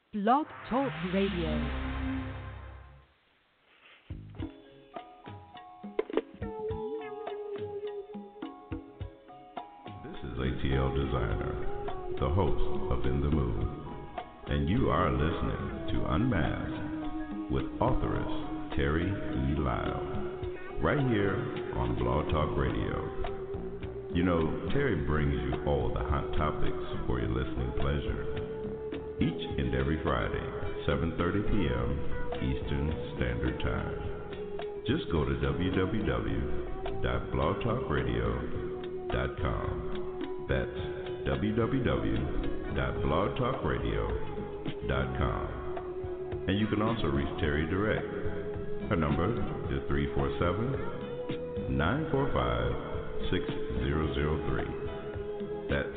Blog Talk Radio. This is ATL Designer, the host of In the Mood, and you are listening to Unmasked with authoress Terry E. Lyle, right here on Blog Talk Radio. You know, Terry brings you all the hot topics for your listening pleasure, each and every Friday, 7:30 p.m. Eastern Standard Time. Just go to www.blogtalkradio.com. That's www.blogtalkradio.com. And you can also reach Terry direct. Her number is 347-945-6003. That's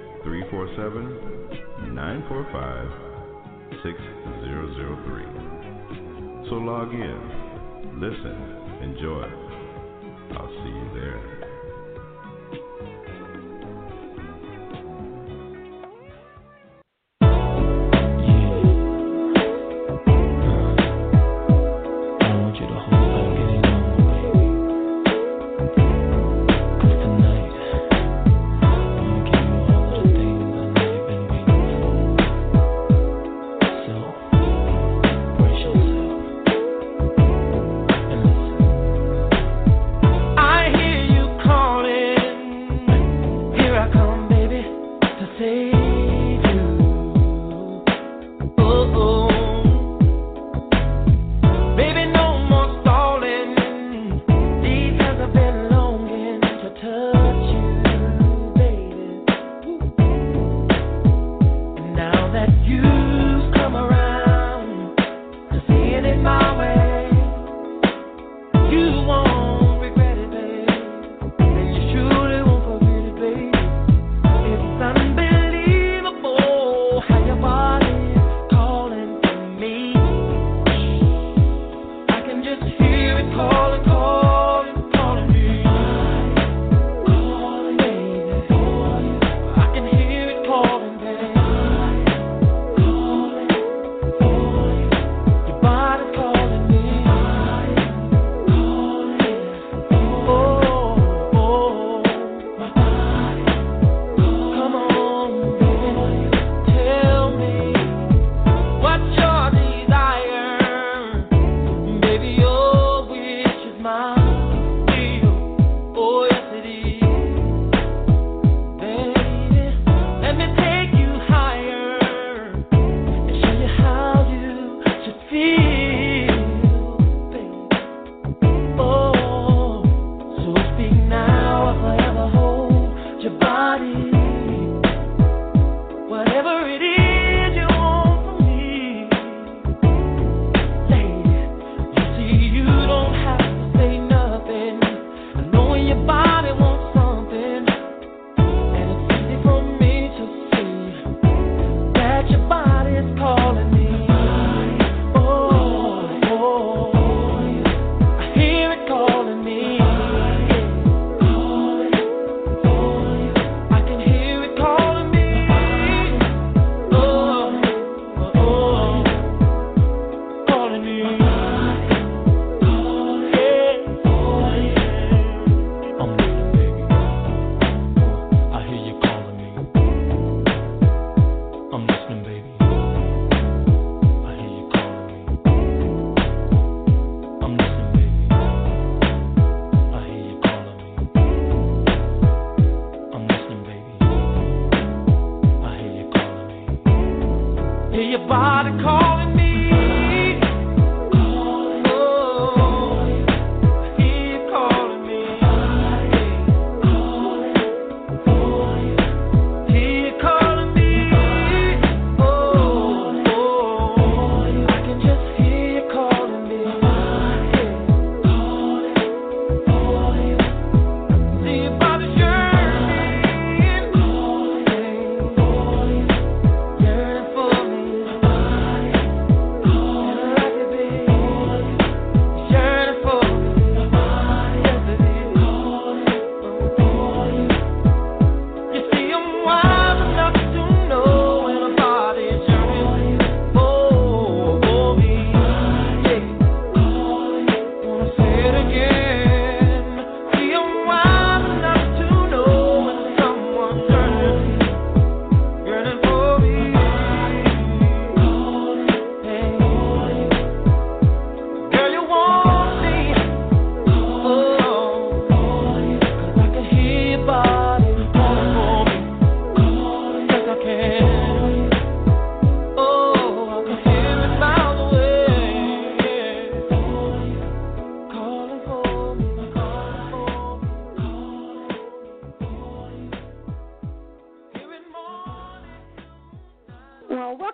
347-945-6003. So log in, listen, enjoy. I'll see you there.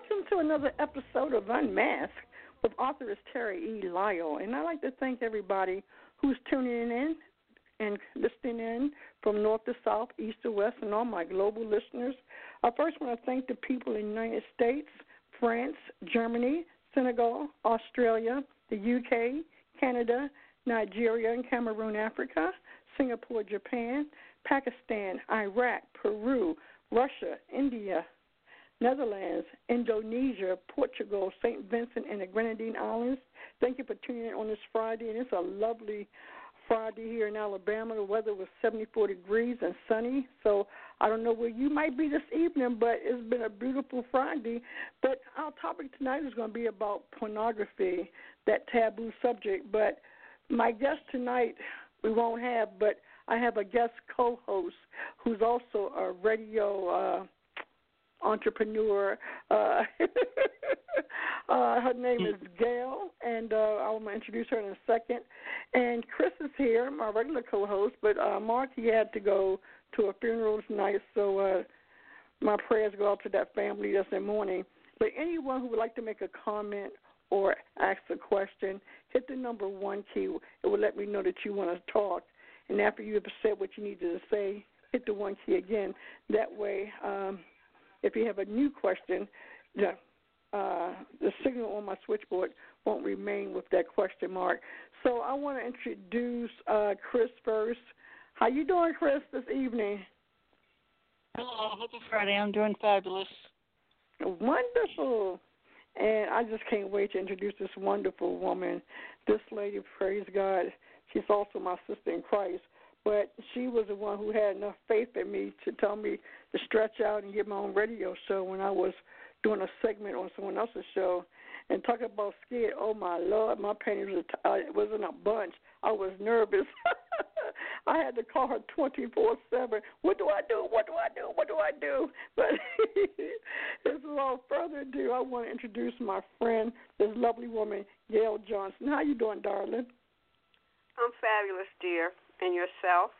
welcome to another episode of Unmasked with authoress Terry E. Lyle. And I'd like to thank everybody who's tuning in and listening in from north to south, east to west, and all my global listeners. I first want to thank the people in the United States, France, Germany, Senegal, Australia, the UK, Canada, Nigeria and Cameroon, Africa, Singapore, Japan, Pakistan, Iraq, Peru, Russia, India, Netherlands, Indonesia, Portugal, St. Vincent, and the Grenadine Islands. Thank you for tuning in on this Friday. And it's a lovely Friday here in Alabama. The weather was 74 degrees and sunny. So I don't know where you might be this evening, but it's been a beautiful Friday. But our topic tonight is going to be about pornography, that taboo subject. But my guest tonight we won't have, but I have a guest co-host who's also a radio entrepreneur. Her name is Gail, and I'm going to introduce her in a second. And Chris is here, my regular co-host, but Mark, he had to go to a funeral tonight, so my prayers go out to that family that's in mourning. But anyone who would like to make a comment or ask a question, hit the number 1 key. It will let me know that you want to talk. And after you have said what you needed to say, hit the 1 key again. That way, if you have a new question, the signal on my switchboard won't remain with that question mark. So I want to introduce Chris first. How you doing, Chris, this evening? Hello, happy Friday. I'm doing fabulous. Wonderful. And I just can't wait to introduce this wonderful woman. This lady, praise God, she's also my sister in Christ. But she was the one who had enough faith in me to tell me to stretch out and get my own radio show when I was doing a segment on someone else's show. And talk about scared, oh, my Lord, my panties was in a bunch. I was nervous. I had to call her 24/7. What do I do? What do I do? What do I do? But without further ado, I want to introduce my friend, this lovely woman, Gail Johnson. How you doing, darling? I'm fabulous, dear. And yourself?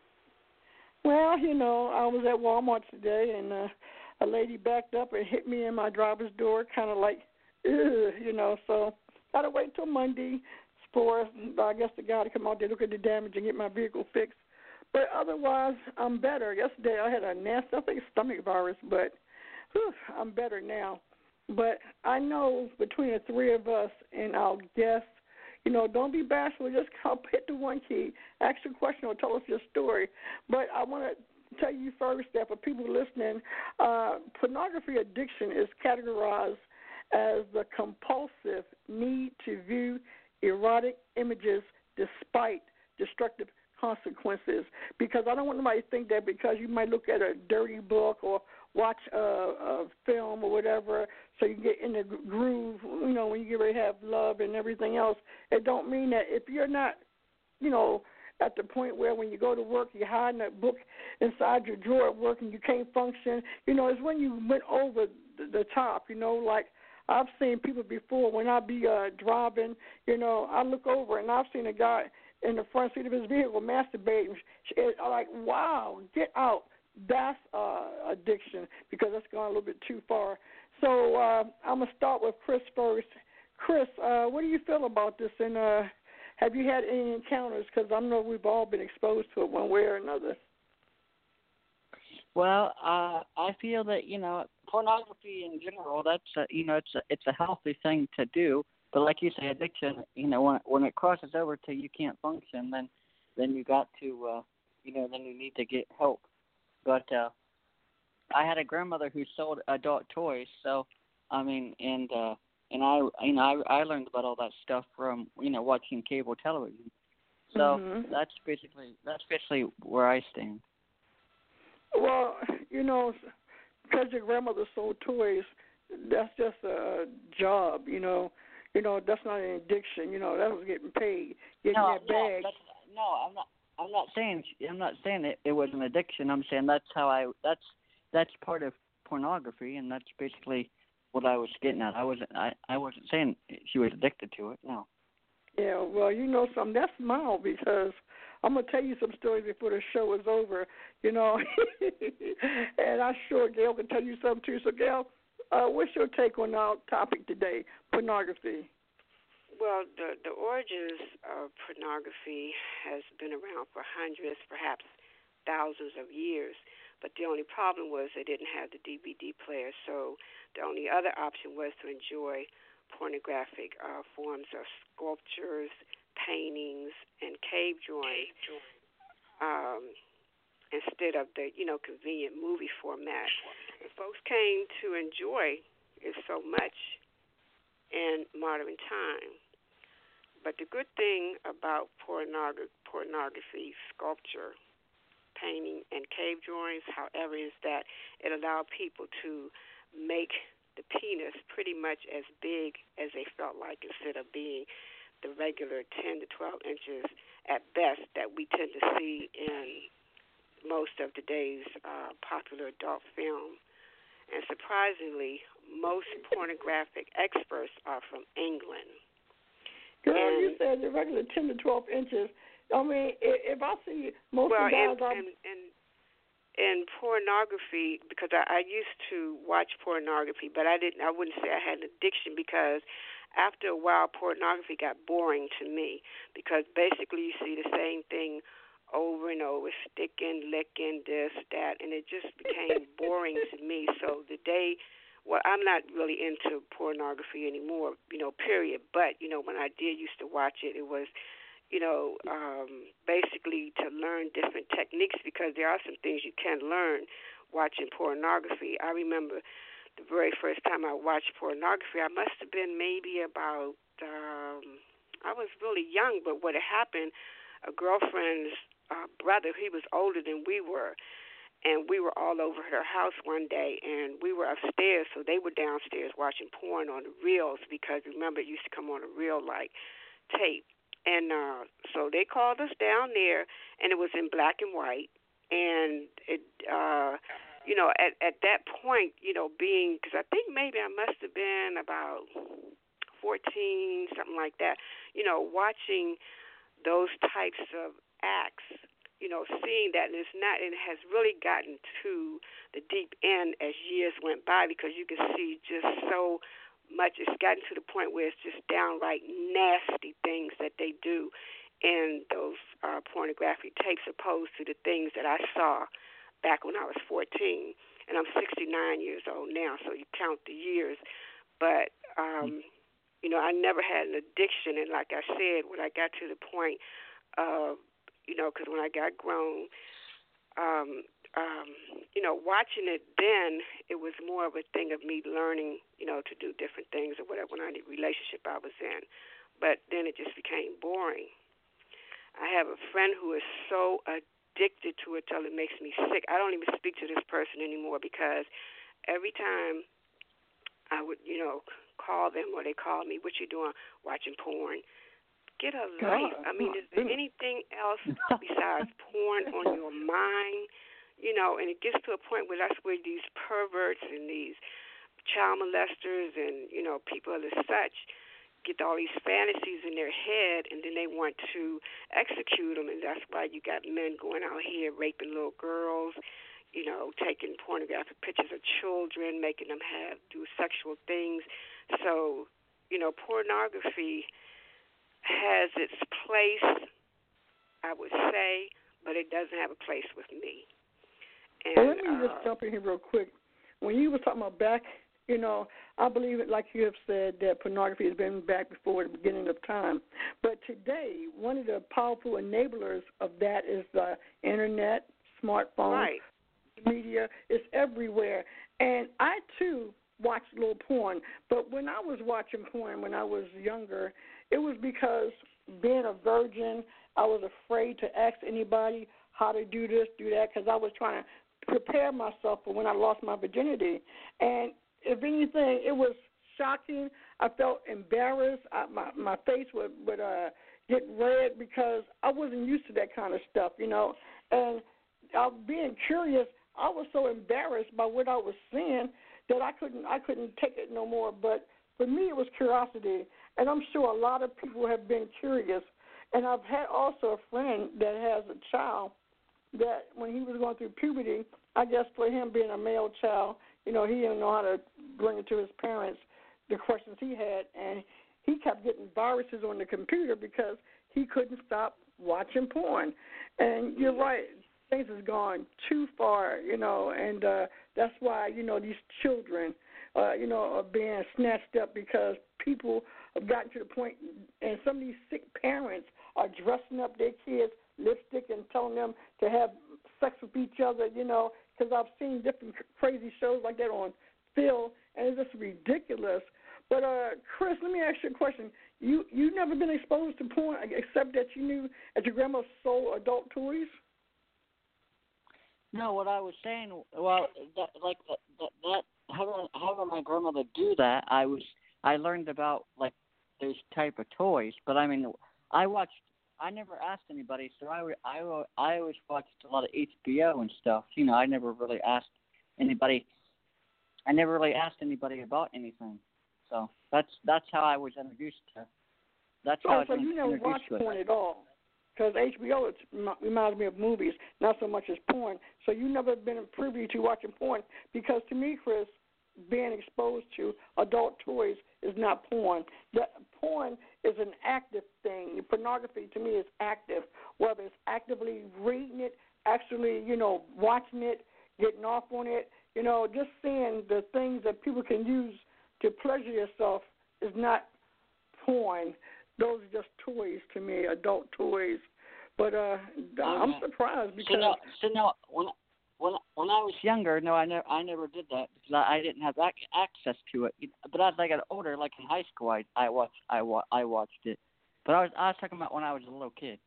Well, you know, I was at Walmart today, and a lady backed up and hit me in my driver's door, kind of like, you know, so got to wait till Monday for, I guess, the guy to come out there, look at the damage, and get my vehicle fixed. But otherwise, I'm better. Yesterday I had a nasty, I think, stomach virus, but I'm better now. But I know between the three of us and our guests, you know, don't be bashful. Just hit the 1 key, ask a question, or tell us your story. But I want to tell you first that for people listening, pornography addiction is categorized as the compulsive need to view erotic images despite destructive consequences. Because I don't want nobody to think that because you might look at a dirty book or watch a film or whatever so you get in the groove, you know, when you get ready to have love and everything else, it don't mean that if you're not, you know, at the point where when you go to work, you're hiding that book inside your drawer at work and you can't function, you know, it's when you went over the top, you know, like I've seen people before when I be driving, you know, I look over and I've seen a guy in the front seat of his vehicle masturbating. I'm like, wow, get out. That's addiction because that's gone a little bit too far. So I'm going to start with Chris first. Chris, what do you feel about this? And have you had any encounters? Because I know we've all been exposed to it one way or another. Well, I feel that, you know, pornography in general, that's it's a healthy thing to do. But like you say, addiction, you know, when it crosses over to you can't function, then you got to, then you need to get help. But I had a grandmother who sold adult toys, so I mean, and I learned about all that stuff from watching cable television. So that's basically where I stand. Well, you know, because your grandmother sold toys, that's just a job, you know. You know, that's not an addiction. You know, that was getting paid, getting that bag. I'm not saying it was an addiction. I'm saying that's part of pornography, and that's basically what I was getting at. I wasn't saying she was addicted to it. No. Yeah, well, you know something. That's mild because I'm gonna tell you some stories before the show is over. You know, and I'm sure Gail can tell you something too. So, Gail, what's your take on our topic today, pornography? Well, the origins of pornography has been around for hundreds, perhaps thousands of years. But the only problem was they didn't have the DVD player, so the only other option was to enjoy pornographic forms of sculptures, paintings, and cave drawings instead of the convenient movie format. And folks came to enjoy it so much in modern time. But the good thing about pornography, sculpture, painting, and cave drawings, however, is that it allowed people to make the penis pretty much as big as they felt like, instead of being the regular 10 to 12 inches at best that we tend to see in most of today's popular adult film. And surprisingly, most pornographic experts are from England. Girl, you said the regular 10 to 12 inches. I mean, if I see most of the guys... in pornography, because I used to watch pornography, but I wouldn't say I had an addiction, because after a while pornography got boring to me, because basically you see the same thing over and over, sticking, licking, this, that, and it just became boring to me. So I'm not really into pornography anymore, period. But, when I did used to watch it, it was, basically to learn different techniques, because there are some things you can learn watching pornography. I remember the very first time I watched pornography, I must have been maybe about, I was really young, but what had happened, a girlfriend's brother, he was older than we were, and we were all over at her house one day, and we were upstairs, so they were downstairs watching porn on the reels, because remember, it used to come on a reel like tape. And so they called us down there, and it was in black and white. And it, at that point, being, because I think maybe I must have been about 14, something like that. Watching those types of acts, seeing that, and it has really gotten to the deep end as years went by, because you can see just so much. It's gotten to the point where it's just downright nasty things that they do in those pornographic tapes, opposed to the things that I saw back when I was 14. And I'm 69 years old now, so you count the years. But, I never had an addiction. And like I said, when I got to the point of, because when I got grown, watching it then, it was more of a thing of me learning, to do different things or whatever when I the relationship I was in. But then it just became boring. I have a friend who is so addicted to it till it makes me sick. I don't even speak to this person anymore, because every time I would, call them or they call me, what you doing? Watching porn. Get a life. I mean, is there anything else besides porn on your mind? And it gets to a point where that's where these perverts and these child molesters and, people of the such get all these fantasies in their head, and then they want to execute them. And that's why you got men going out here raping little girls, taking pornographic pictures of children, making them do sexual things. So, pornography has its place, I would say, but it doesn't have a place with me. And, well, let me just jump in here real quick. When you were talking about back, I believe it, like you have said, that pornography has been back before the beginning of time. But today, one of the powerful enablers of that is the internet, smartphones, right. Media. It's everywhere. And I, too, watched a little porn. But when I was watching porn when I was younger, it was because being a virgin, I was afraid to ask anybody how to do this, do that, because I was trying to prepare myself for when I lost my virginity. And if anything, it was shocking. I felt embarrassed. My face would get red because I wasn't used to that kind of stuff, And being curious, I was so embarrassed by what I was seeing that I couldn't take it no more. But for me, it was curiosity, and I'm sure a lot of people have been curious. And I've had also a friend that has a child that when he was going through puberty, I guess for him being a male child, he didn't know how to bring it to his parents, the questions he had, and he kept getting viruses on the computer because he couldn't stop watching porn. And you're right, things has gone too far, and that's why, these children, are being snatched up because people have gotten to the point, and some of these sick parents are dressing up their kids, lipstick, and telling them to have sex with each other, because I've seen different crazy shows like that on Phil, and it's just ridiculous. But, Chris, let me ask you a question. You never been exposed to porn except that you knew that your grandma sold adult toys? No, what I was saying, well, having my grandmother do that, I learned about like those type of toys. But I mean, I never asked anybody, so I always watched a lot of HBO and stuff. I never really asked anybody. I never really asked anybody about anything. So that's how I was introduced to. That's how I was introduced to it. So you never watched porn at all? Because HBO reminds me of movies, not so much as porn. So you never been privy to watching porn. Because to me, Chris, being exposed to adult toys is not porn. Porn is an active thing. Pornography to me is active, whether it's actively reading it, actually, watching it, getting off on it. Just seeing the things that people can use to pleasure yourself is not porn. Those are just toys to me, adult toys. But I'm surprised because when I was younger, no, I never did that because I didn't have access to it. But as I got older, like in high school, I watched it. But I was talking about when I was a little kid.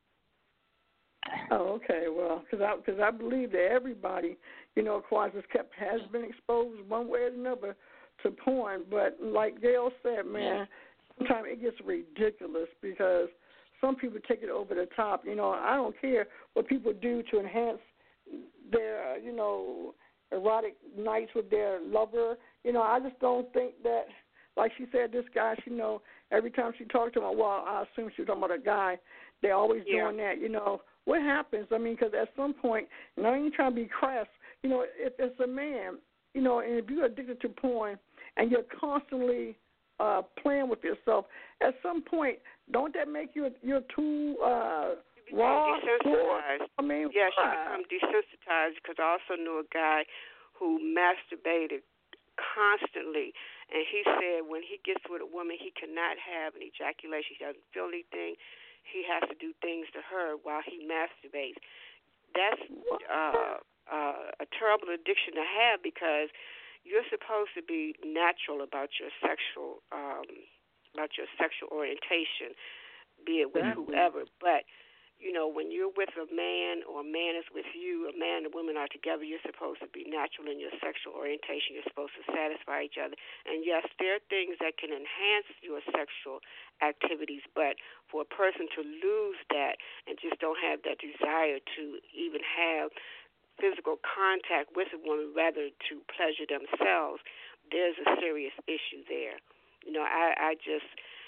Oh, okay. Well, because I believe that everybody, of course, has been exposed one way or another to porn. But like Gail said, man, sometimes it gets ridiculous because some people take it over the top. I don't care what people do to enhance their, erotic nights with their lover. I just don't think that, like she said, this guy, every time she talked to him, well, I assume she was talking about a guy, they're always doing that. What happens? I mean, because at some point, and I ain't trying to be crass, if it's a man, and if you're addicted to porn and you're constantly playing with yourself, at some point, don't that make you too raw? Desensitized. I mean, yes, you become desensitized because I also knew a guy who masturbated constantly, and he said when he gets with a woman, he cannot have an ejaculation. He doesn't feel anything. He has to do things to her while he masturbates. That's a terrible addiction to have because you're supposed to be natural about your sexual orientation, be it with whoever. But when you're with a man or a man is with you, a man and a woman are together, you're supposed to be natural in your sexual orientation. You're supposed to satisfy each other. And yes, there are things that can enhance your sexual activities, but for a person to lose that and just don't have that desire to even have physical contact with a woman, rather to pleasure themselves, there's a serious issue there. I just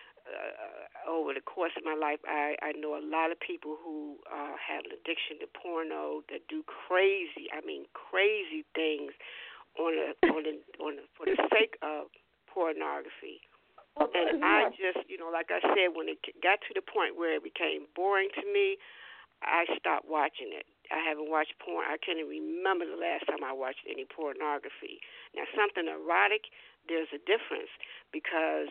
over the course of my life, I know a lot of people who have an addiction to porno that do crazy things for the sake of pornography. And I just, like I said, when it got to the point where it became boring to me, I stopped watching it. I haven't watched porn. I can't even remember the last time I watched any pornography. Now, something erotic, there's a difference because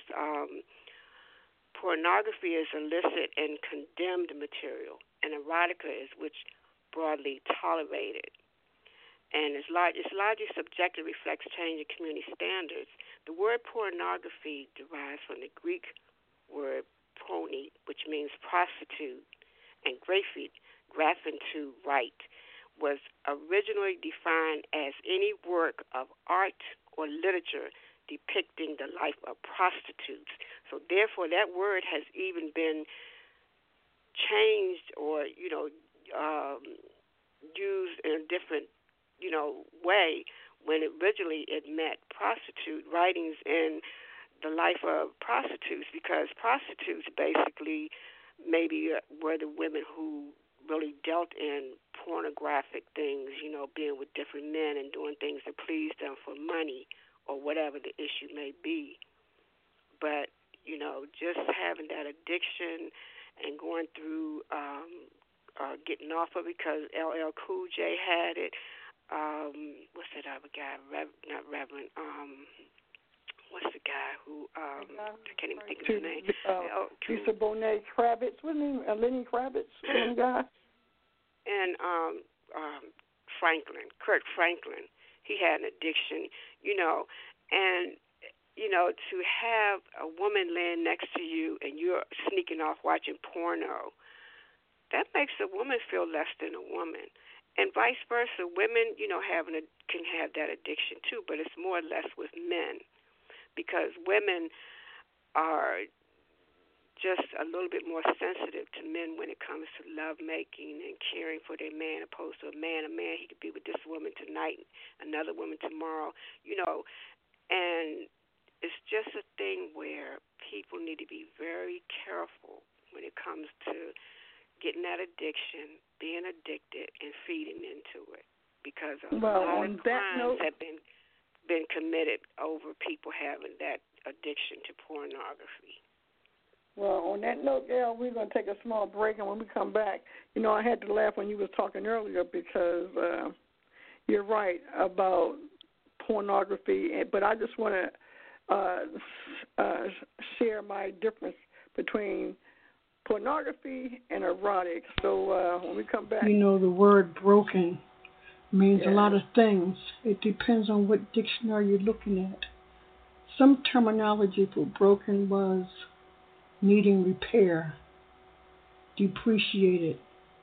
pornography is illicit and condemned material, and erotica is which broadly tolerated. And it's largely subjective, reflects changing community standards. The word pornography derives from the Greek word porne, which means prostitute, and graphin to write, was originally defined as any work of art or literature depicting the life of prostitutes. So therefore, that word has even been changed or, used in a different, way when originally it meant prostitute, writings in the life of prostitutes, because prostitutes basically maybe were the women who really dealt in pornographic things, being with different men and doing things to please them for money or whatever the issue may be. But, just having that addiction and going through getting off of it, because LL Cool J had it. What's that other guy? Not Reverend. What's the guy who? I can't even think of his name. Lisa Bonet Kravitz, wasn't he? Lenny Kravitz, one guy. And Kurt Franklin. He had an addiction, and to have a woman laying next to you and you're sneaking off watching porno, that makes a woman feel less than a woman. And vice versa, women, can have that addiction too, but it's more or less with men, because women are just a little bit more sensitive to men when it comes to love making and caring for their man, opposed to a man. He could be with this woman tonight, another woman tomorrow, and it's just a thing where people need to be very careful when it comes to getting that addiction, being addicted, and feeding into it, because a lot of crimes have been committed over people having that addiction to pornography. Well, on that note, Gail, we're going to take a small break, and when we come back, I had to laugh when you was talking earlier, because you're right about pornography, but I just want to share my difference between pornography and erotic. So when we come back, the word broken means a lot of things. It depends on what dictionary you're looking at. Some terminology for broken was needing repair, depreciated,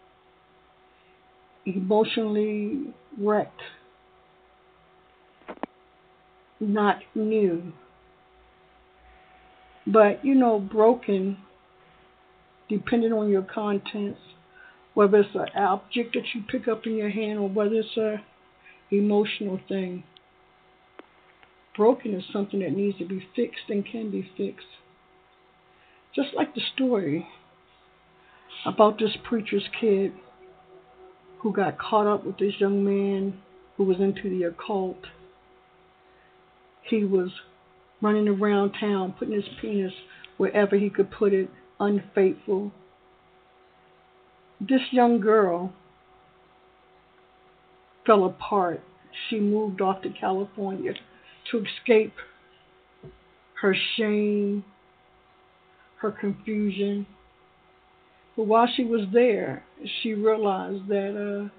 emotionally wrecked, not new. But, broken, depending on your contents, whether it's an object that you pick up in your hand or whether it's a emotional thing. Broken is something that needs to be fixed and can be fixed. Just like the story about this preacher's kid who got caught up with this young man who was into the occult. He was running around town, putting his penis wherever he could put it, unfaithful. This young girl fell apart. She moved off to California to escape her shame, her confusion. But while she was there, she realized that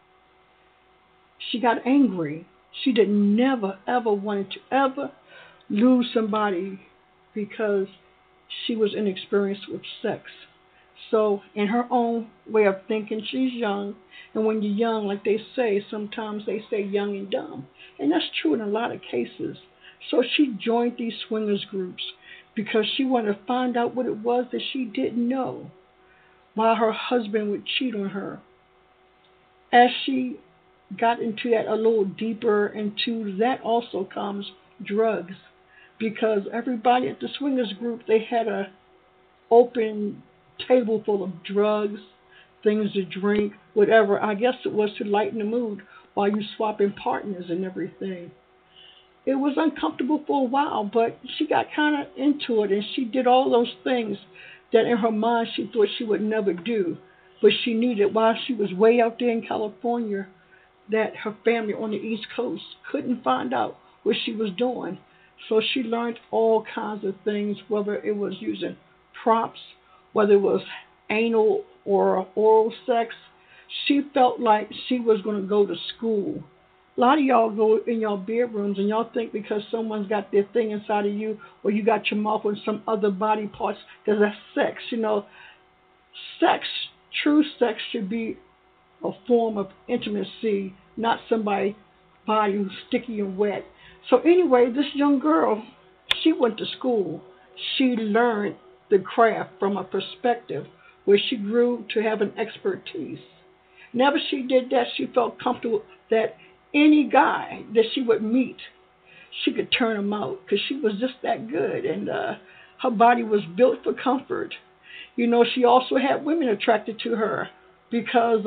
she got angry. She did never, ever wanted to ever lose somebody because she was inexperienced with sex. So in her own way of thinking, she's young. And when you're young, like they say, sometimes they say young and dumb. And that's true in a lot of cases. So she joined these swingers groups because she wanted to find out what it was that she didn't know, while her husband would cheat on her. As she got into that a little deeper into that also comes drugs, because everybody at the swingers group, they had a open table full of drugs, things to drink, whatever. I guess it was to lighten the mood while you swapping partners and everything. It was uncomfortable for a while, but she got kind of into it, and she did all those things that in her mind she thought she would never do. But she knew that while she was way out there in California, that her family on the East Coast couldn't find out what she was doing. So she learned all kinds of things, whether it was using props, whether it was anal or oral sex. She felt like she was going to go to school. A lot of y'all go in your bedrooms and y'all think because someone's got their thing inside of you or you got your mouth on some other body parts, because that's sex. Sex, true sex should be a form of intimacy, not somebody's body who's sticky and wet. So anyway, this young girl, she went to school. She learned the craft from a perspective where she grew to have an expertise. Whenever she did that, she felt comfortable that any guy that she would meet, she could turn him out because she was just that good, and her body was built for comfort. She also had women attracted to her because of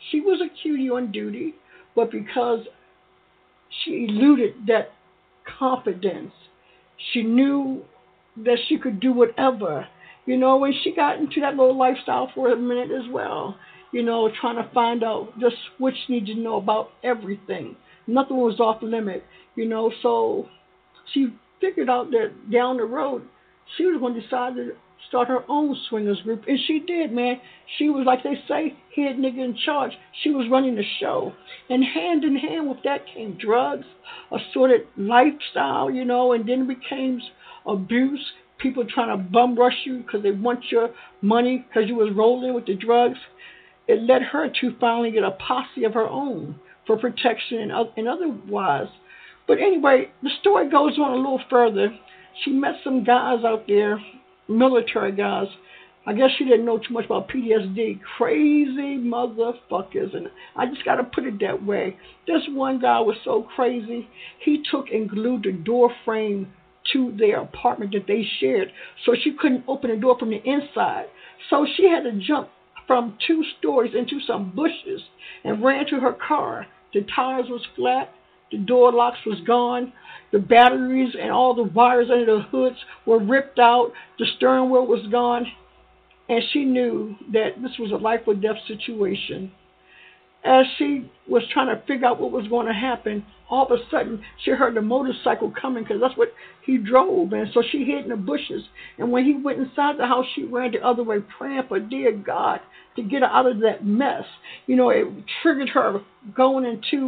She was a cutie on duty, but because she eluded that confidence, she knew that she could do whatever, and she got into that little lifestyle for a minute as well, trying to find out just what she needed to know about everything. Nothing was off limit, so she figured out that down the road she was going to decide to start her own swingers group, and she did, man. She was, like they say, head nigga in charge. She was running the show, and hand in hand with that came drugs, a sort of lifestyle, and then it became abuse. People trying to bum rush you because they want your money because you was rolling with the drugs. It led her to finally get a posse of her own for protection and otherwise. But anyway, the story goes on a little further. She met some guys out there, military guys. I guess she didn't know too much about PTSD. Crazy motherfuckers. And I just got to put it that way. This one guy was so crazy, he took and glued the door frame to their apartment that they shared, so she couldn't open the door from the inside. So she had to jump from 2 stories into some bushes and ran to her car. The tires was flat. The door locks was gone. The batteries and all the wires under the hoods were ripped out. The steering wheel was gone. And she knew that this was a life or death situation. As she was trying to figure out what was going to happen, all of a sudden she heard the motorcycle coming because that's what he drove. And so she hid in the bushes. And when he went inside the house, she ran the other way, praying for dear God to get her out of that mess. It triggered her going into,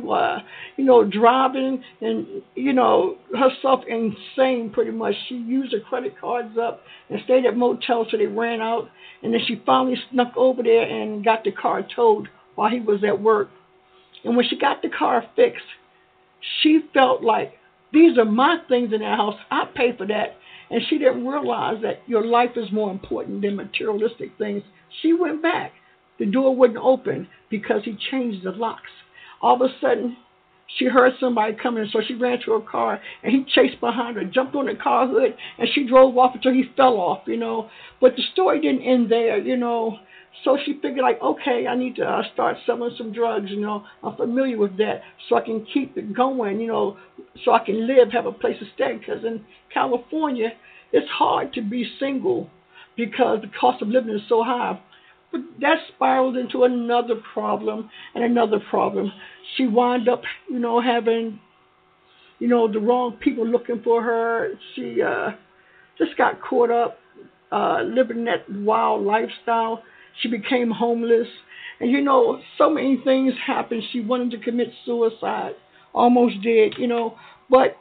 driving and, herself insane pretty much. She used her credit cards up and stayed at motels till they ran out. And then she finally snuck over there and got the car towed while he was at work. And when she got the car fixed, she felt like, these are my things in that house. I pay for that. And she didn't realize that your life is more important than materialistic things. She went back. The door wouldn't open because he changed the locks. All of a sudden, she heard somebody coming, so she ran to her car, and he chased behind her, jumped on the car hood, and she drove off until he fell off, But the story didn't end there, So she figured, like, okay, I need to start selling some drugs, I'm familiar with that, so I can keep it going, so I can live, have a place to stay. Because in California, it's hard to be single because the cost of living is so high. But that spiraled into another problem and another problem. She wound up, having, the wrong people looking for her. She just got caught up living that wild lifestyle. She became homeless. And, so many things happened. She wanted to commit suicide, almost did, But,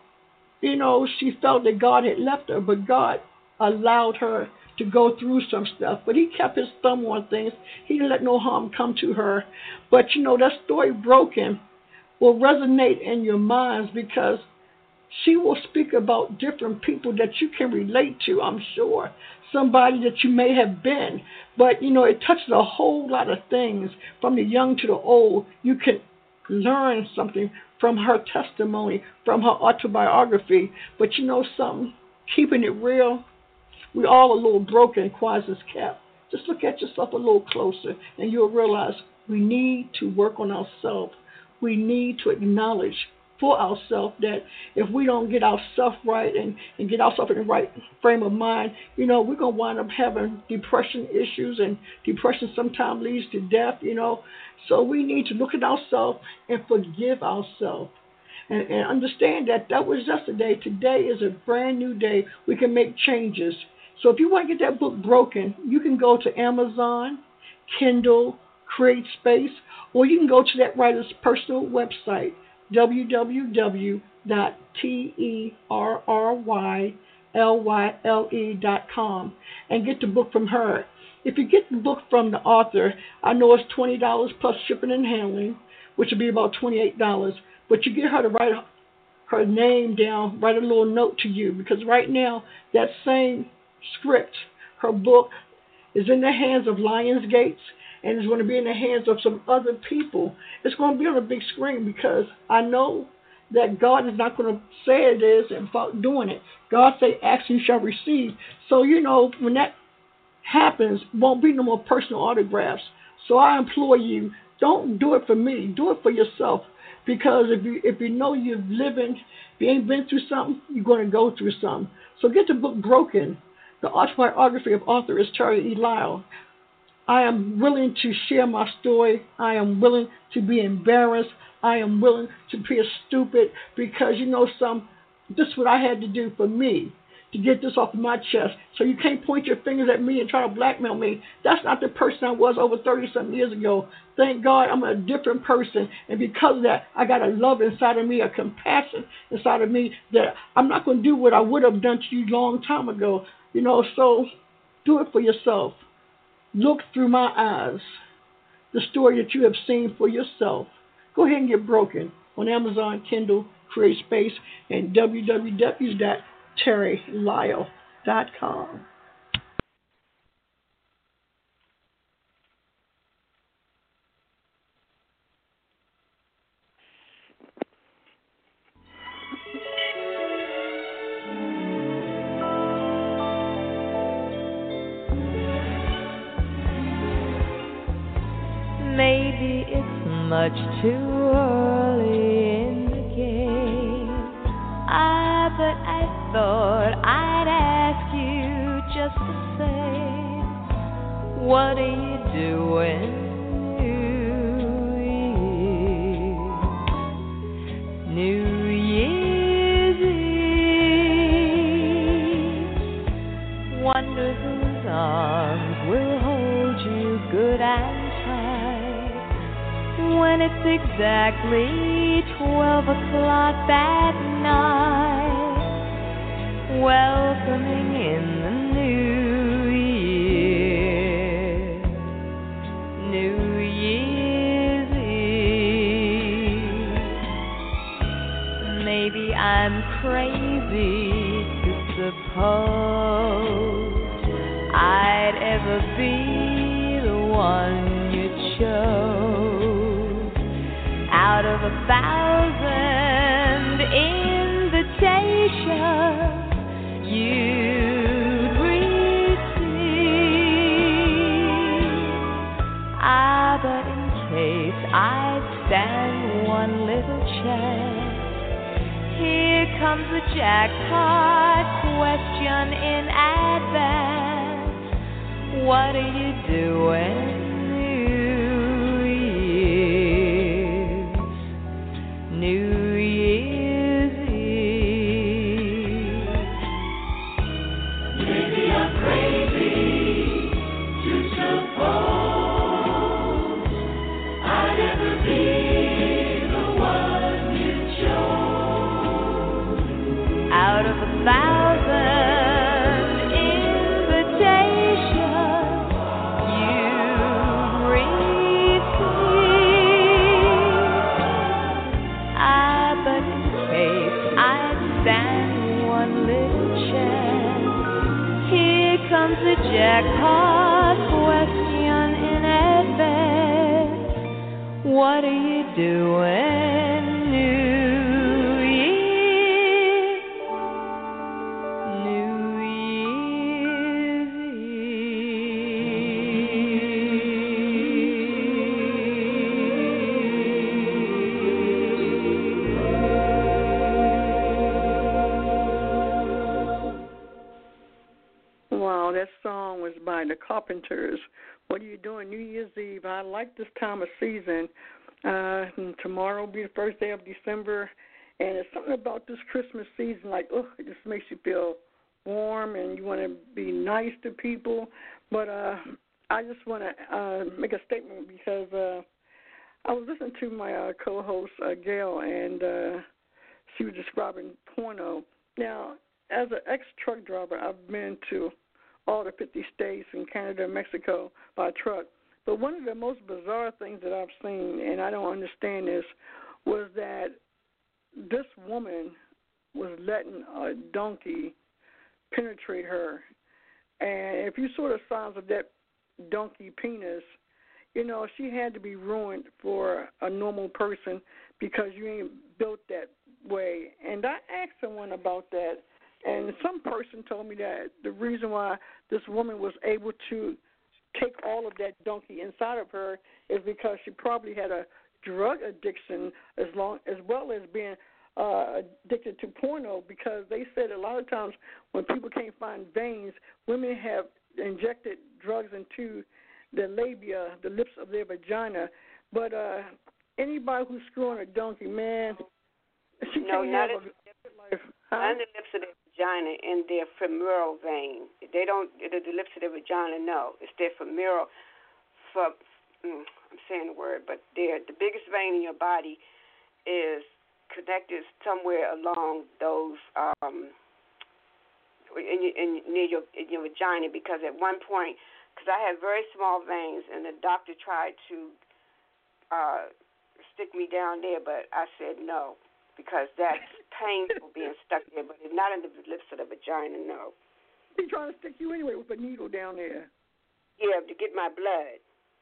she felt that God had left her, but God allowed her to go through some stuff. But he kept his thumb on things. He didn't let no harm come to her. But, that story, Broken, will resonate in your minds because she will speak about different people that you can relate to, I'm sure. Somebody that you may have been. But, it touches a whole lot of things. From the young to the old, you can learn something from her testimony, from her autobiography. But something, keeping it real, we all a little broken, quiet as kept. Just look at yourself a little closer, and you'll realize we need to work on ourselves. We need to acknowledge for ourselves that if we don't get ourselves right and get ourselves in the right frame of mind, we're going to wind up having depression issues, and depression sometimes leads to death, So we need to look at ourselves and forgive ourselves. And understand that was yesterday. Today is a brand new day. We can make changes. So if you want to get that book Broken, you can go to Amazon, Kindle, Create Space, or you can go to that writer's personal website, www.terrylyle.com, and get the book from her. If you get the book from the author, I know it's $20 plus shipping and handling, which would be about $28. But you get her to write her name down, write a little note to you, because right now that same script, her book, is in the hands of Lionsgate, and it's going to be in the hands of some other people. It's going to be on a big screen because I know that God is not going to say it is about doing it. God say, ask and you shall receive. So, when that happens, won't be no more personal autographs. So I implore you Don't do it for me. Do it for yourself. Because if you know you're living, if you ain't been through something, you're going to go through something. So get the book Broken, the autobiography of author Terry E. Lyle. I am willing to share my story. I am willing to be embarrassed. I am willing to be stupid because this is what I had to do for me to get this off of my chest. So you can't point your fingers at me and try to blackmail me. That's not the person I was over 30-something years ago. Thank God I'm a different person. And because of that, I got a love inside of me, a compassion inside of me that I'm not going to do what I would have done to you a long time ago. So do it for yourself. Look through my eyes, the story that you have seen for yourself. Go ahead and get Broken on Amazon, Kindle, Create Space, and www.terrylyle.com. Maybe it's much too early in the game. But I thought I'd ask you just the same. What are you doing New Year's Eve? Wonder whose arms will hold you good and when it's exactly 12 o'clock that night, welcoming in the new year, New Year's Eve. Maybe I'm crazy to suppose I'd ever be the one you chose. Out of 1,000 invitations you'd receive, but in case I'd stand one little chance, here comes the jackpot question in advance. What are you doing? New Year's Eve. Maybe I'm crazy to suppose I'd ever be the one you chose. Out of 1,000 invitations you received. But in case I'd stand one little chance, here comes the jackpot question in advance. What are you doing, New Year's That song was by the Carpenters. What are you doing New Year's Eve? I like this time of season. And tomorrow will be the first day of December, and it's something about this Christmas season, like, it just makes you feel warm and you want to be nice to people. But I just want to make a statement because I was listening to my co-host, Gail, and she was describing porno. Now, as an ex-truck driver, I've been to all the 50 states and Canada and Mexico by truck. But one of the most bizarre things that I've seen, and I don't understand this, was that this woman was letting a donkey penetrate her. And if you saw the size of that donkey penis, she had to be ruined for a normal person because you ain't built that way. And I asked someone about that, and some person told me that the reason why this woman was able to take all of that donkey inside of her is because she probably had a drug addiction as well as being addicted to porno, because they said a lot of times when people can't find veins, women have injected drugs into the labia, the lips of their vagina. But anybody who's screwing a donkey, man, she can't have a good life. Not the lips of their vagina, in their femoral vein. They don't, the lips of their vagina, no. It's their femoral, I'm saying the word, but the biggest vein in your body is connected somewhere along those, near your vagina, because at one point, because I had very small veins, and the doctor tried to stick me down there, but I said no, because that's painful being stuck there, but it's not in the lips of the vagina, no. He's trying to stick you anyway with a needle down there. Yeah, to get my blood.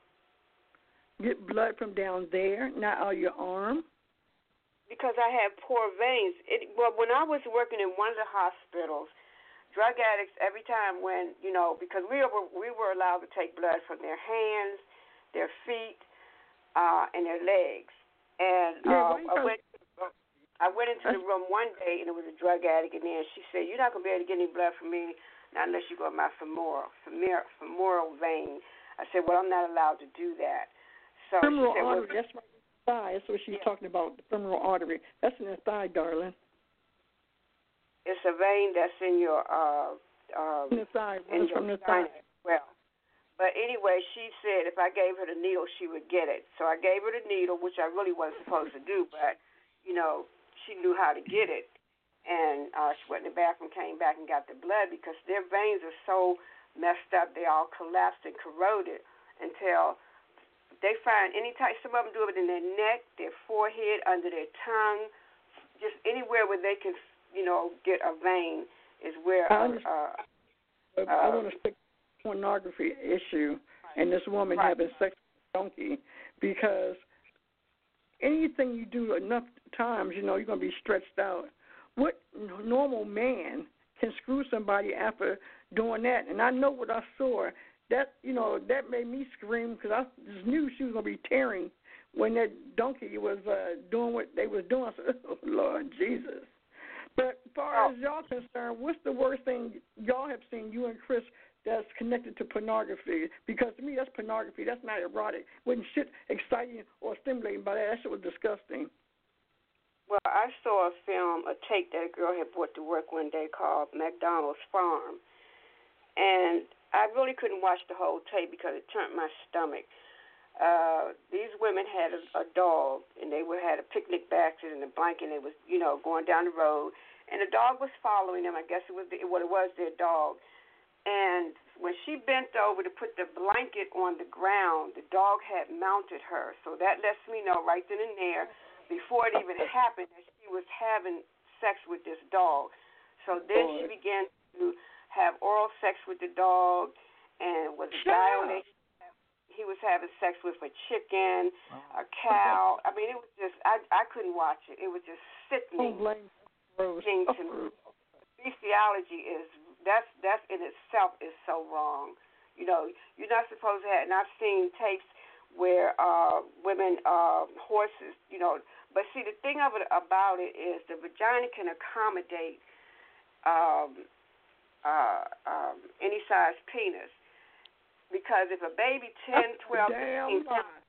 Get blood from down there, not out your arm? Because I have poor veins. Well, when I was working in one of the hospitals, drug addicts, every time when, because we were allowed to take blood from their hands, their feet, and their legs. And I went into the room one day, and there was a drug addict in there, and she said, "You're not going to be able to get any blood from me not unless you go to my femoral vein." I said, "Well, I'm not allowed to do that." So femoral she said, artery, that's right. Thigh. That's what she's talking about, the femoral artery. That's in the thigh, darling. It's a vein that's in your in the thigh. In from your the thigh. as well. But anyway, she said if I gave her the needle, she would get it. So I gave her the needle, which I really wasn't supposed to do, but she knew how to get it. And she went in the bathroom, came back, and got the blood, because their veins are so messed up, they all collapsed and corroded until they find any type. Some of them do it in their neck, their forehead, under their tongue, just anywhere where they can, get a vein is where. I want to stick to the pornography issue and this woman having sex with a donkey, because anything you do enough times, you're going to be stretched out. What normal man can screw somebody after doing that? And I know what I saw. That that made me scream, because I just knew she was going to be tearing when that donkey was doing what they was doing. I said, "Oh, Lord Jesus." But as far as y'all concerned, what's the worst thing y'all have seen, you and Chris, that's connected to pornography? Because to me, that's pornography. That's not erotic. Wasn't shit exciting or stimulating by that. That shit was disgusting. Well, I saw a film, a tape that a girl had brought to work one day called McDonald's Farm. And I really couldn't watch the whole tape because it turned my stomach. These women had a dog, and they had a picnic basket and a blanket, and they was, going down the road. And the dog was following them. I guess it was their dog. And when she bent over to put the blanket on the ground, the dog had mounted her. So that lets me know right then and there, before it even happened, that she was having sex with this dog. So then she began to have oral sex with the dog, and was a guy on there. He was having sex with a chicken, a cow. I mean, it was just, I couldn't watch it. It was just sickening to me. Bestiality that's in itself is so wrong. You're not supposed to have, and I've seen tapes where women, horses, but see, the thing about it is the vagina can accommodate any size penis. Because if a baby 10, 12, 15 pounds,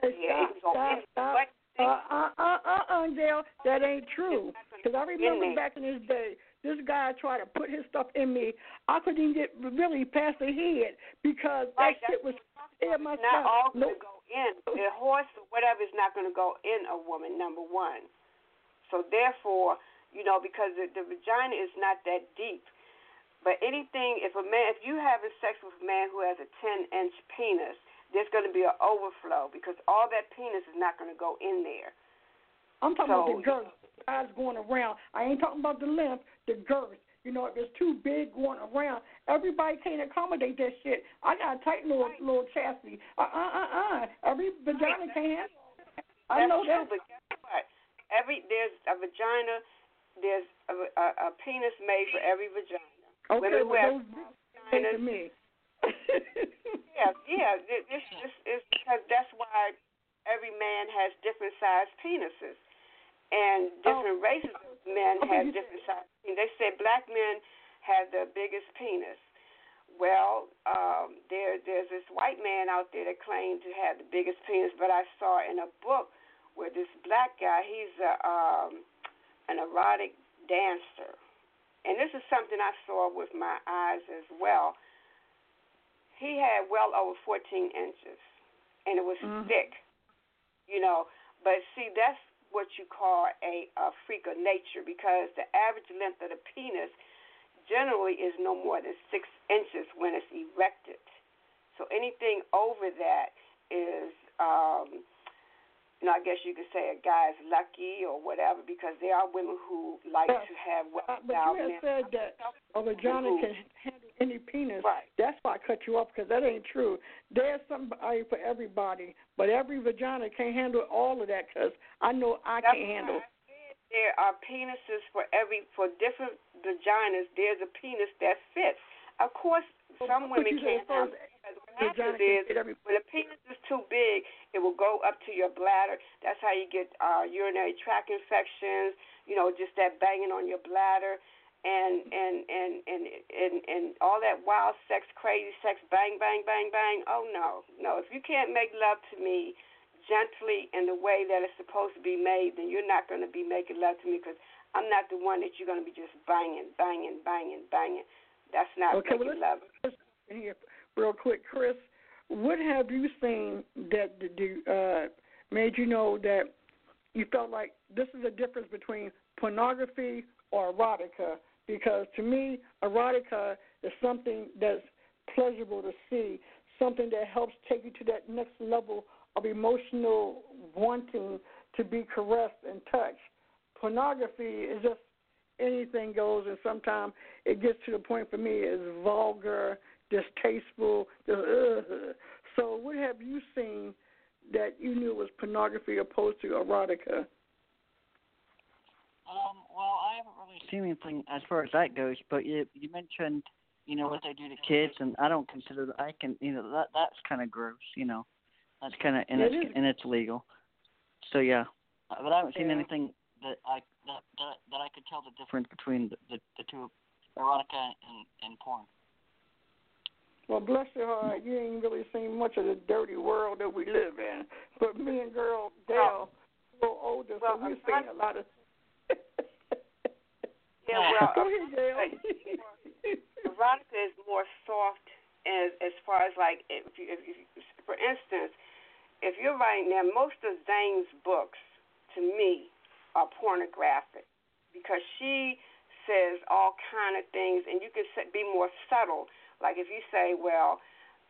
Dale, that ain't true. Because I remember back in his day, this guy tried to put his stuff in me. I couldn't even get really past the head because that shit was in my not all going to go in. A horse or whatever is not going to go in a woman, number one. So therefore, because the vagina is not that deep. But anything, if you having sex with a man who has a 10-inch penis, there's going to be an overflow because all that penis is not going to go in there. I'm talking about the girth. Guys going around. I ain't talking about the length, the girth. If it's too big going around, everybody can't accommodate that shit. I got a tight little chastity. Every vagina can't handle it. I know that. But guess what? There's a vagina, there's a penis made for every vagina. Okay, women who have those to me. yeah, Yeah, this is because that's why every man has different sized penises, and different races of men have different sized penises. They say black men have the biggest penis. Well, there's this white man out there that claimed to have the biggest penis, but I saw in a book where this black guy, he's an erotic dancer. And this is something I saw with my eyes as well. He had well over 14 inches, and it was thick, But see, that's what you call a freak of nature, because the average length of the penis generally is no more than 6 inches when it's erected. So anything over that is, I guess you could say a guy's lucky or whatever, because there are women who like to have but you have said that a vagina can handle any penis. Right. That's why I cut you off, because that ain't true. There's somebody for everybody, but every vagina can't handle all of that, because I know I can't handle. There are penises for different vaginas. There's a penis that fits. Of course, some women can't handle it. What happens is when a penis is too big, it will go up to your bladder. That's how you get urinary tract infections. Just that banging on your bladder, and all that wild sex, crazy sex, bang, bang, bang, bang. Oh no. If you can't make love to me gently in the way that it's supposed to be made, then you're not going to be making love to me, because I'm not the one that you're going to be just banging, banging, banging, banging. That's not making love. Here, real quick, Chris, what have you seen that made you know that you felt like this is a difference between pornography or erotica? Because to me, erotica is something that's pleasurable to see, something that helps take you to that next level of emotional wanting to be caressed and touched. Pornography is just anything goes, and sometimes it gets to the point for me it's vulgar, distasteful. So what have you seen that you knew was pornography opposed to erotica? Well, I haven't really seen anything as far as that goes, but you mentioned, what they do to kids, and I don't consider that. That's kind of gross, That's kind of, and it's legal. So yeah, but I haven't seen anything that I could tell the difference between the two, erotica and porn. Well, bless your heart, you ain't really seen much of the dirty world that we live in. But me and girl Dale, a little older, so we've seen a lot of. Yeah, well, go ahead, Dale. Erotica is more soft as far as like if you, for instance, if you're writing now, most of Zane's books to me are pornographic, because she says all kind of things, and you can be more subtle. Like if you say, well,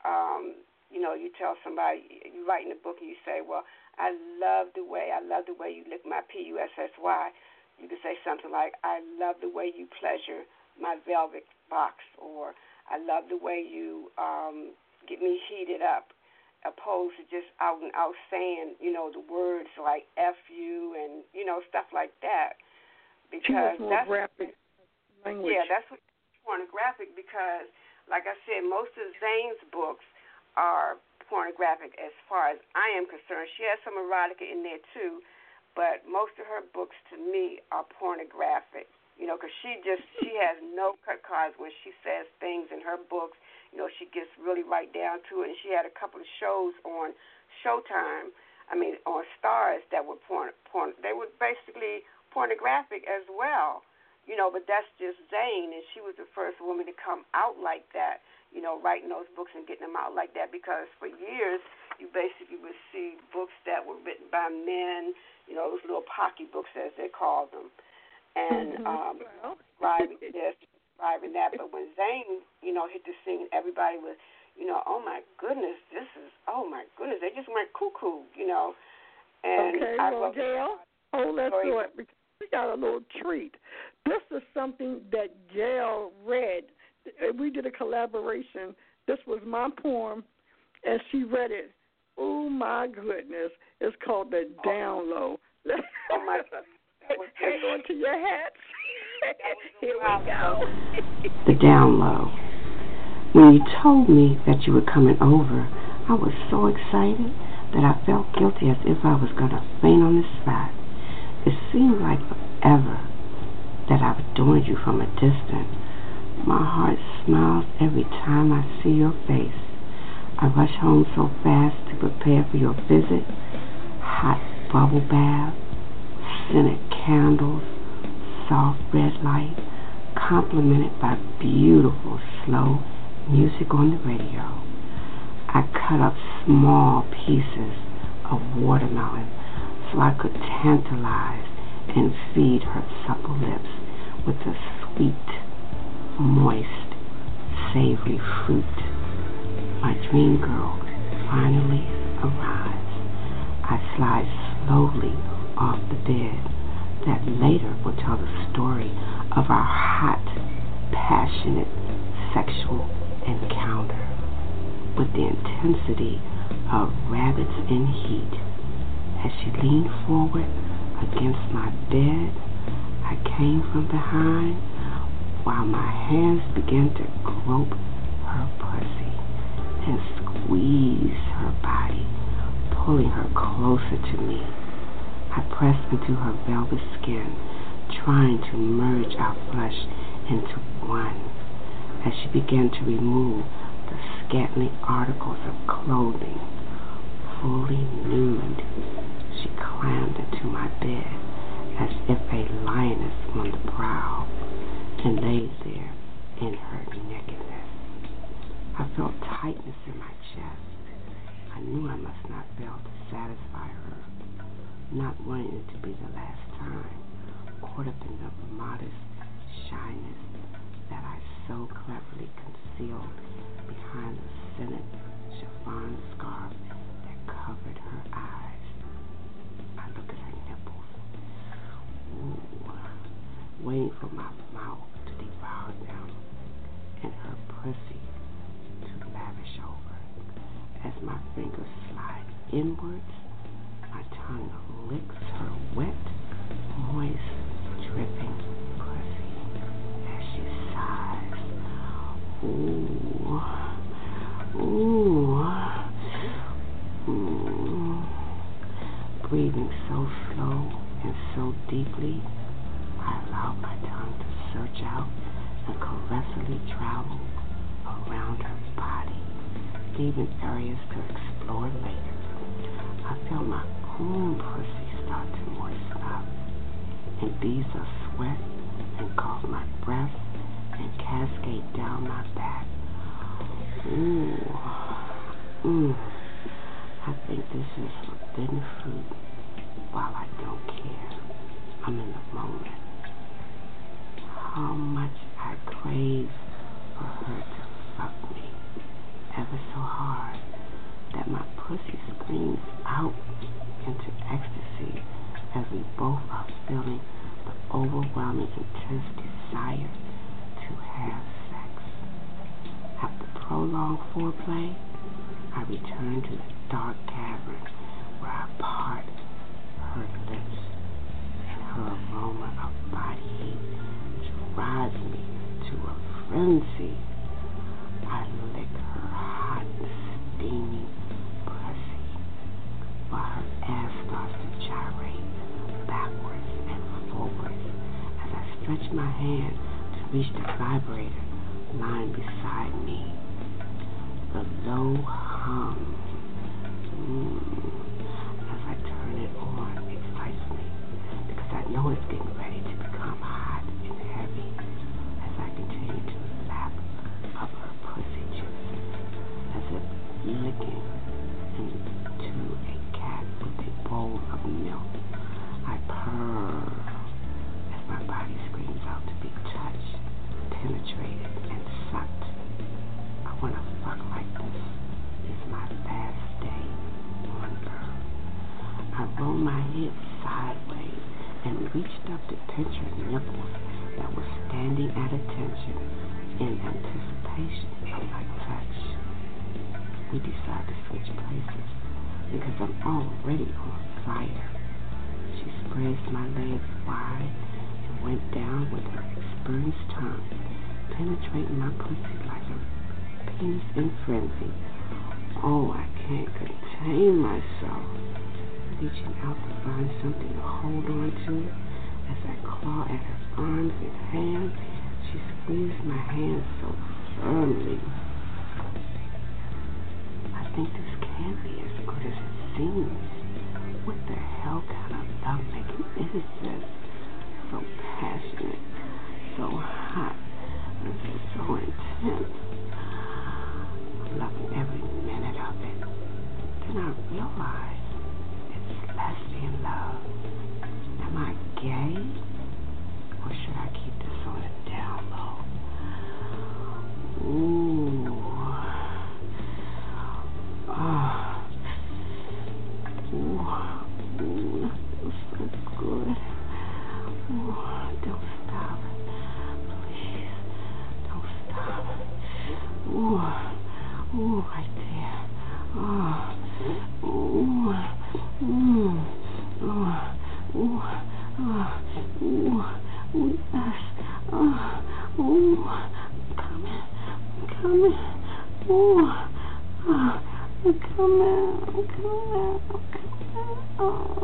you tell somebody, you write in a book and you say, well, I love the way you lick my Pussy. You can say something like, I love the way you pleasure my velvet box, or I love the way you get me heated up, opposed to just out and out saying, the words like F you and, stuff like that. Because that's graphic language. Yeah, that's what pornographic, because, like I said, most of Zane's books are pornographic as far as I am concerned. She has some erotica in there, too, but most of her books, to me, are pornographic, because she has no cut cards when she says things in her books. She gets really right down to it, and she had a couple of shows on Showtime, on Stars, that were they were basically pornographic as well, but that's just Zane, and she was the first woman to come out like that, writing those books and getting them out like that, because for years you basically would see books that were written by men, those little pocky books as they call them, and describing this, describing that. But when Zane, hit the scene, everybody was, oh my goodness, they just went cuckoo, And okay, well, Gail, let's do it, because we got a little treat. This is something that Gail read. We did a collaboration. This was my poem, and she read it. Oh my goodness! It's called The Down Low. Oh my God. Hang on to your hats. Here we go. The Down Low. When you told me that you were coming over, I was so excited that I felt guilty as if I was going to faint on the spot. It seemed like forever that I've adored you from a distance. My heart smiles every time I see your face. I rush home so fast to prepare for your visit. Hot bubble bath, scented candles, soft red light, complemented by beautiful slow music on the radio. I cut up small pieces of watermelon so I could tantalize and feed her supple lips with the sweet, moist, savory fruit. My dream girl finally arrives. I slide slowly off the bed that later will tell the story of our hot, passionate, sexual encounter with the intensity of rabbits in heat. As she leaned forward against my bed, I came from behind while my hands began to grope her pussy and squeeze her body, pulling her closer to me. I pressed into her velvet skin, trying to merge our flesh into one. As she began to remove the scantily articles of clothing, fully nude, she climbed into my bed as if a lioness on the prowl and lay there in her nakedness. I felt tightness in my chest. I knew I must not fail to satisfy her, not wanting it to be the last time, caught up in the modest shyness that I so cleverly concealed behind the scented chiffon scarf that covered her eyes. I looked at her nipples, waiting for my mouth to devour them and her pussy to lavish over. As my fingers slide inwards, my tongue licks her wet, moist, dripping pussy as she sighs. Ooh, ooh, ooh. Breathing so slow and so deeply, I allowed my tongue to search out and caressively travel around her body, leaving areas to explore later. I felt my own pussy start to moisten up, and beads of sweat engulf my breath and cascade down my back. Ooh, I think this is forbidden fruit. While I don't care, I'm in the moment. How much I crave for her to fuck me ever so hard that my pussy screams out into ecstasy as we both are feeling the overwhelming intense desire to have sex. After prolonged foreplay, I return to the dark cavern where I part her lips, and her aroma of body heat drives me to a frenzy. I lick her hot, steamy pussy while her ass starts to gyrate backwards and forwards as I stretch my hand to reach the vibrator lying beside me. The low hum as I turn it on excites me because I know it's getting ready to become hot and heavy as I continue to lap up her pussy juice as if licking into a cat with a bowl of milk. I purr as my body screams out to be touched, penetrated, and sucked. I want to fuck like this. It's my last day on earth. I rolled my head sideways and reached up to pinch her nipples that were standing at attention in anticipation of my touch. We decided to switch places because I'm already on fire. She spreads my legs wide and went down with her experienced tongue, penetrating my pussy like a penis in frenzy, Oh, I can't contain myself. Reaching out to find something to hold on to. As I claw at her arms and hands, she squeezed my hand so firmly. I think this can't be as good as it seems. What the hell kind of lovemaking is this? So passionate, so hot, and so intense. I'm loving every minute of it. Then I realize it's lesbian love. Am I gay? Or should I keep this on the down low? Ooh. Ooh. Ooh, that feels so good. Ooh, don't stop. Please, don't stop. Ooh. Ooh, right there. Oh. Ooh. Ooh. Oh. Ooh. Oh. Ooh. Ooh, yes. Oh. Ooh. I'm coming. Ooh. Oh. I'm coming. Oh.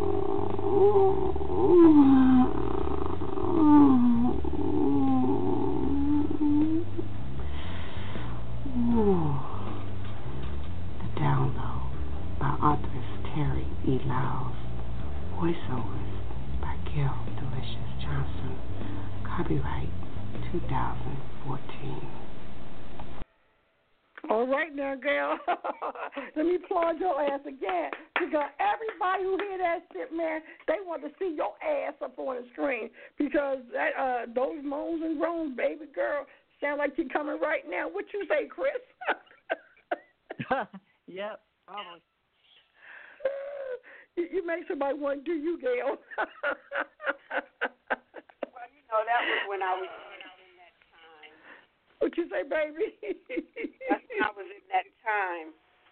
Ooh. The Download by authoress Terry E. Lyles. Voiceovers by Gil Delicious Johnson. Copyright 2014. All right now, girl. Let me applaud your ass again. Because everybody who hear that shit, man, they want to see your ass up on the screen. Because that, those moans and groans, baby girl, sound like you're coming right now. What you say, Chris? Yep, probably. You make somebody want to do you, Gail. Well, you know, that was when I was in that time. What you say, baby? That's when I was in that time.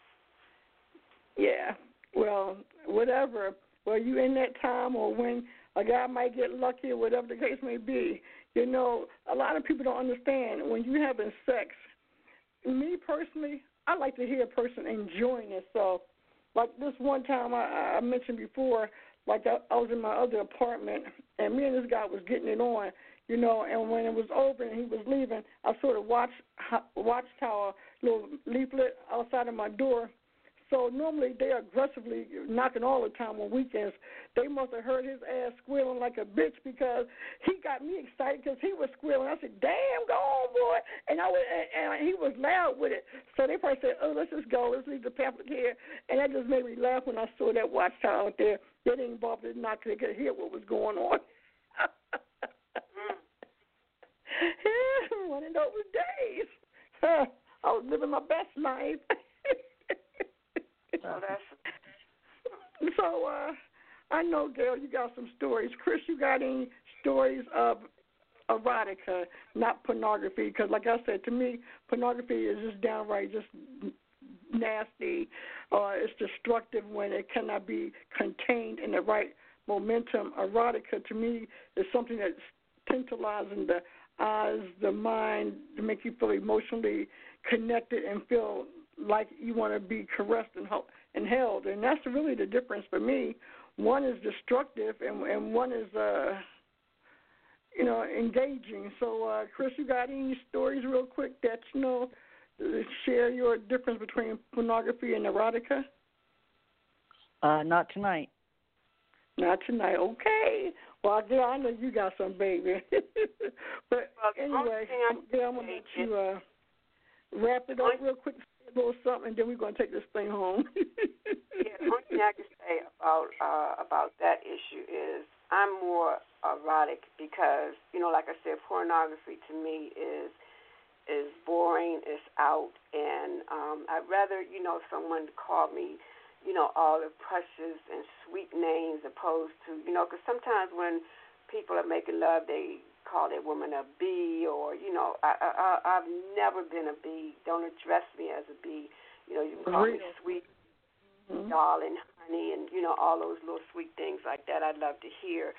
Yeah. Well, whatever. Well, you in that time, or when a guy might get lucky, or whatever the case may be. You know, a lot of people don't understand when you having sex. Me personally, I like to hear a person enjoying itself. Like this one time I mentioned before, like I was in my other apartment, and me and this guy was getting it on, you know, and when it was over and he was leaving, I sort of watched how a little leaflet outside of my door. So normally they're aggressively knocking all the time on weekends. They must have heard his ass squealing like a bitch because he got me excited because he was squealing. I said, "Damn, go on, boy!" And he was loud with it. So they probably said, "Oh, let's just go. Let's leave the pamphlet here." And that just made me laugh when I saw that watchtower out there. They didn't bother to knock. They could hear what was going on. One of those days. I was living my best life. So, I know, Gail, you got some stories. Chris, you got any stories of erotica, not pornography? Because, like I said, to me, pornography is just downright just nasty. It's destructive when it cannot be contained in the right momentum. Erotica, to me, is something that's tantalizing the eyes, the mind, to make you feel emotionally connected and feel like you want to be caressed and held. And that's really the difference for me. One is destructive and one is, engaging. So, Chris, you got any stories real quick that, share your difference between pornography and erotica? Not tonight. Not tonight. Okay. Well, Gail, I know you got some, baby. But anyway, Gail, I'm going to let you wrap it up real quick, say a little something, and then we're going to take this thing home. Yeah, the only thing I can say about that issue is I'm more erotic because, like I said, pornography to me is boring, it's out, and I'd rather, someone call me, all the precious and sweet names opposed to, because sometimes when people are making love, they call their woman a B or, I've never been a B. Don't address me as a B. You can call me sweet, darling, honey, and, all those little sweet things like that I'd love to hear,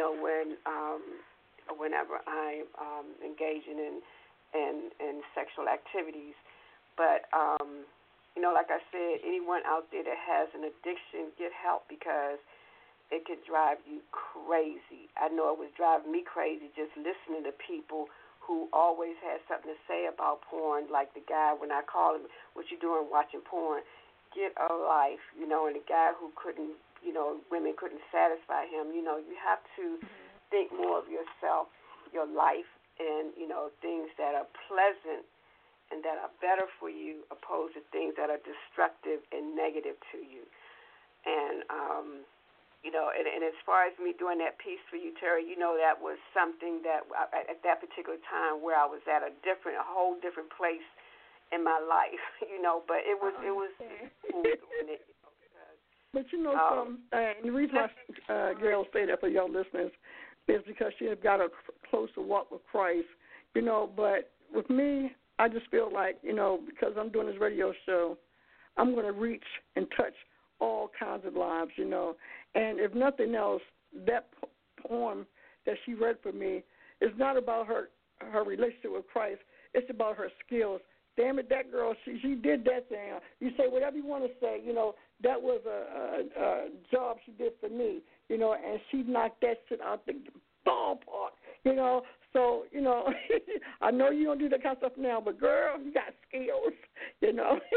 whenever I'm engaging in sexual activities. But, like I said, anyone out there that has an addiction, get help because it could drive you crazy. I know it was driving me crazy just listening to people who always had something to say about porn, like the guy when I called him, what you doing watching porn? Get a life, and the guy who couldn't, women couldn't satisfy him. You have to think more of yourself, your life, and, things that are pleasant and that are better for you opposed to things that are destructive and negative to you. And, and as far as me doing that piece for you, Terry, that was something that at that particular time where I was at a whole different place in my life, but it was cool doing it. But and the reason why Gail say that for y'all listeners is because she has got a closer walk with Christ, but with me, I just feel like, because I'm doing this radio show, I'm going to reach and touch all kinds of lives, And if nothing else, that poem that she read for me is not about her relationship with Christ. It's about her skills. Damn it, that girl, she did that thing. You say whatever you want to say, that was a job she did for me, and she knocked that shit out the ballpark, So, I know you don't do that kind of stuff now, but girl, you got skills, Yes,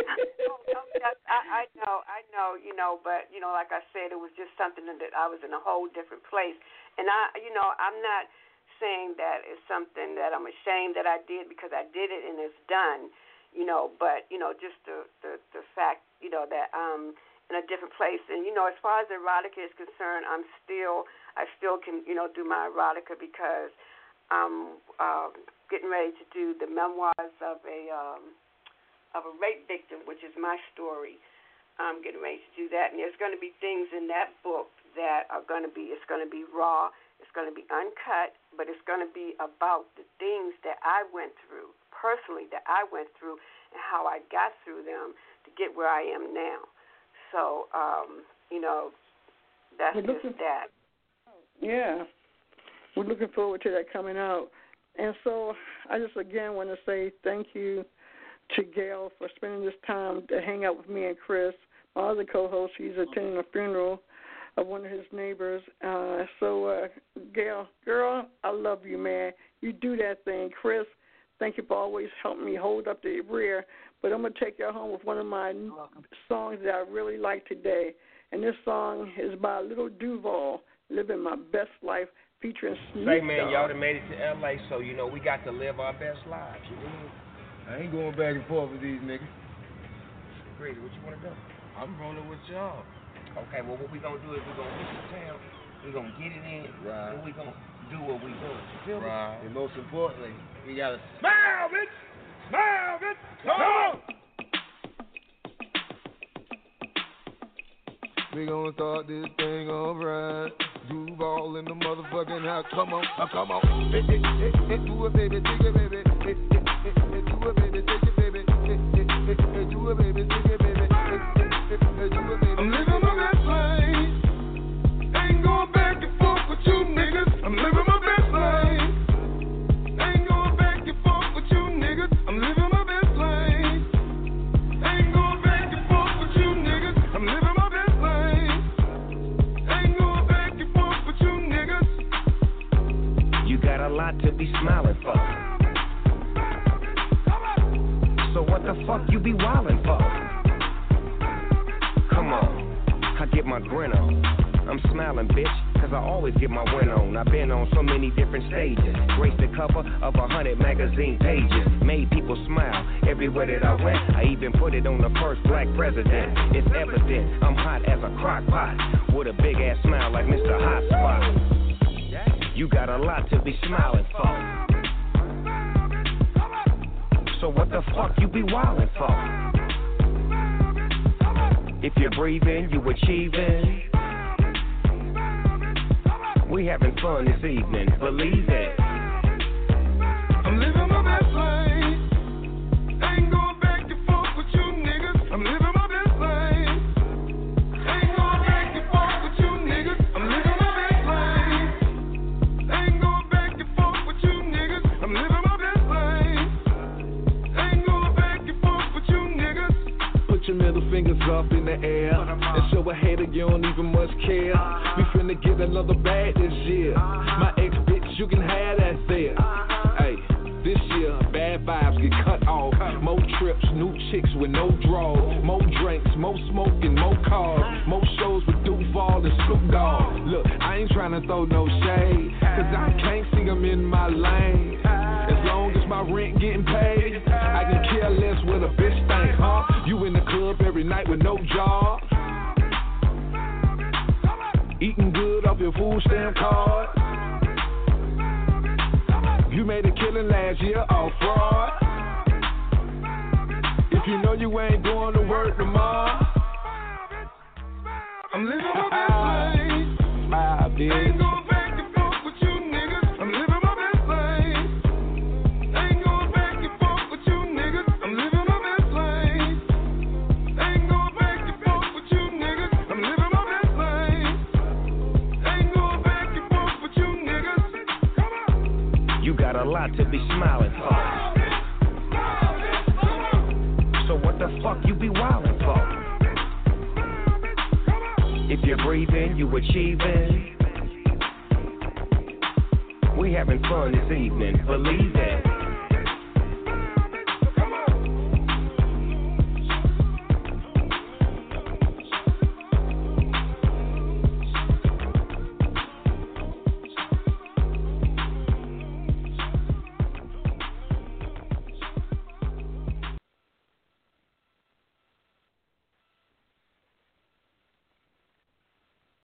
I know, but, like I said, it was just something that I was in a whole different place. And I'm not saying that it's something that I'm ashamed that I did because I did it and it's done, but, just the fact, that I'm in a different place. And, as far as erotica is concerned, I still can, do my erotica because I'm getting ready to do the memoirs of a rape victim, which is my story. I'm getting ready to do that, and there's going to be things in that book that are going to be, it's going to be raw, it's going to be uncut, but it's going to be about the things that I went through, personally, that I went through, and how I got through them to get where I am now. So, that's just that. Yeah. We're looking forward to that coming out. And so I just, again, want to say thank you to Gail for spending this time to hang out with me and Chris, my other co-host. He's attending a funeral of one of his neighbors. Gail, girl, I love you, man. You do that thing. Chris, thank you for always helping me hold up the rear. But I'm going to take you home with one of my songs that I really like today. And this song is by Little Duval, Living My Best Life, featuring Snoop Dogg. Say, man, y'all done made it to L.A., so, we got to live our best lives, I ain't going back and forth with these niggas. Crazy, what you want to do? I'm rolling with y'all. Okay, well, what we going to do is we're going to hit the town, we're going to get it in, right, and we're going to do what we do. You feel me? Right. And most importantly, we got to smile, bitch! Smile, bitch! Come on! We gonna start this thing alright. Duval in the motherfucking house. Come on, come on. Hey, do it, baby, take it, baby. Hey, do it, baby, take it, baby. Hey, do it, baby, take it, baby. Hey, do it, baby. I'm living my best life. Ain't going back and forth with you niggas. I'm living my best life. Ain't going back and forth with you niggas. I'm living my best life. Ain't going back and forth with you niggas. I'm living my best life. Ain't going back and forth with you niggas. You got a lot to be smiling for. So what the fuck you be wildin' for? Come on, I get my grin on. I'm smiling, bitch, cause I always get my win on. I've been on so many different stages. Graced the cover of 100 magazine pages. Made people smile everywhere that I went. I even put it on the first black president. It's evident I'm hot as a crock pot, with a big ass smile like Mr. Hot Spot. You got a lot to be smiling for. So what the fuck you be wildin' for? If you're breathing, you achieving. We having fun this evening, believe it. I'm living my best life. Ain't going back and forth with you niggas. I'm living my best life. Ain't going back and forth with you niggas. I'm living my best life. Ain't going back and forth with you niggas. I'm living my best life. Ain't going back and forth with you niggas. Put your middle fingers up in the air and show a hater you don't even much care. We finna get another bag this year. My ex bitch, you can have that there. Hey, this year, bad vibes get cut off. More trips, new chicks with no draws. More drinks, more smoking, more cars. More shows with Duval and Snoop Dogg. Look, I ain't tryna throw no shade, cause I can't see them in my lane. As long as my rent getting paid, I can care less what a bitch think, huh? You in the club every night with no job, eating good off your food stamp card. You made a killing last year off fraud. If you know you ain't going to work tomorrow, I'm living my best life. Smile, bitch. Ain't going back and forth with you niggas. I'm living my best life. Ain't going back and forth with you niggas. I'm living my best life. Ain't going back and forth with you niggas. I'm living my best life. Ain't going back and forth with you niggas. Come on. You got a lot to be smiling for. So what the fuck you be wildin' for? If you're breathing, you achieving. We having fun this evening, believe it.